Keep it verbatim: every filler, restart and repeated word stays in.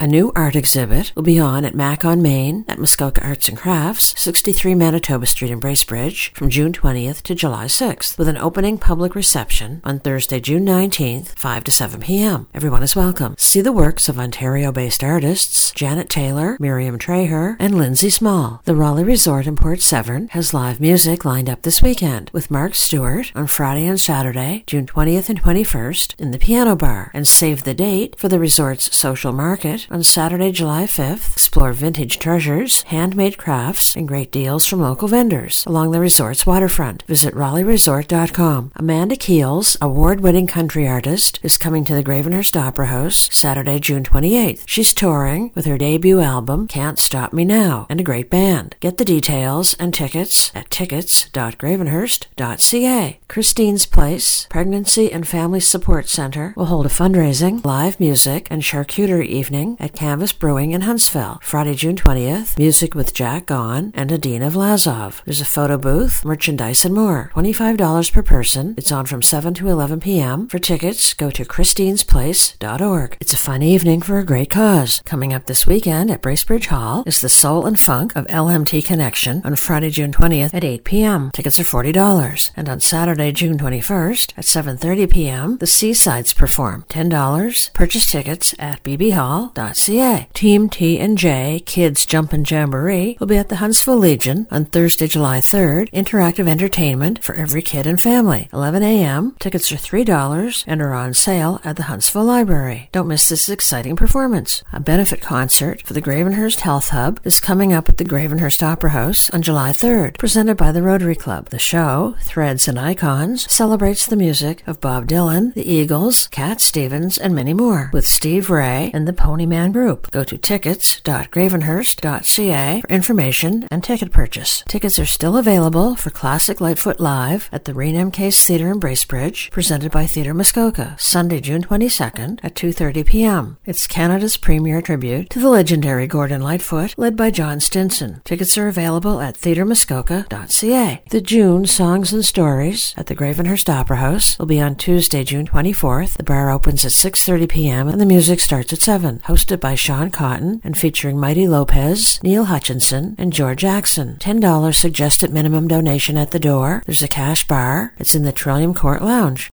A new art exhibit will be on at Mac on Main at Muskoka Arts and Crafts, sixty-three Manitoba Street in Bracebridge, from June twentieth to July sixth, with an opening public reception on Thursday, June nineteenth, five to seven p.m. Everyone is welcome. See the works of Ontario-based artists Janet Taylor, Miriam Treher, and Lindsay Small. The Raleigh Resort in Port Severn has live music lined up this weekend with Mark Stewart on Friday and Saturday, June twentieth and twenty-first, in the Piano Bar. And save the date for the resort's social market on Saturday, July fifth. Explore vintage treasures, handmade crafts, and great deals from local vendors along the resort's waterfront. Visit Raleigh Resort dot com. Amanda Keels, award-winning country artist, is coming to the Gravenhurst Opera House Saturday, June twenty-eighth. She's touring with her debut album, Can't Stop Me Now, and a great band. Get the details and tickets at tickets dot gravenhurst dot c a. Christine's Place Pregnancy and Family Support Center will hold a fundraising, live music, and charcuterie evening at Canvas Brewing in Huntsville. Friday, June twentieth, music with Jack Gaughan and Adina Vlasov. There's a photo booth, merchandise, and more. twenty-five dollars per person. It's on from seven to eleven p.m. For tickets, go to christines place dot org. It's a fun evening for a great cause. Coming up this weekend at Bracebridge Hall is the Soul and Funk of L M T Connection on Friday, June twentieth at eight p.m. Tickets are forty dollars. And on Saturday, June twenty-first at seven thirty p.m., the Seasides perform. ten dollars. Purchase tickets at b b hall dot c a. Team T and J Kids Jumpin' Jamboree will be at the Huntsville Legion on Thursday, July third. Interactive entertainment for every kid and family. eleven a.m. Tickets are three dollars and are on sale at the Huntsville Library. Don't miss this exciting performance. A benefit concert for the Gravenhurst Health Hub is coming up at the Gravenhurst Opera House on July third, presented by the Rotary Club. The show, Threads and Icons, celebrates the music of Bob Dylan, the Eagles, Cat Stevens, and many more, with Steve Ray and the Ponyman Group. Go to tickets dot gravenhurst dot c a for information and ticket purchase. Tickets are still available for Classic Lightfoot Live at the Renam Case Theatre in Bracebridge, presented by Theatre Muskoka, Sunday, June twenty-second at two thirty p.m. It's Canada's premier tribute to the legendary Gordon Lightfoot, led by John Stinson. Tickets are available at theatre muskoka dot c a. The June Songs and Stories at the Gravenhurst Opera House will be on Tuesday, June twenty-fourth. The bar opens at six thirty p.m. and the music starts at seven. Hosted by Sean Cotton and featuring Mighty Lopez, Neil Hutchinson, and George Jackson. ten dollars suggested minimum donation at the door. There's a cash bar. It's in the Trillium Court Lounge.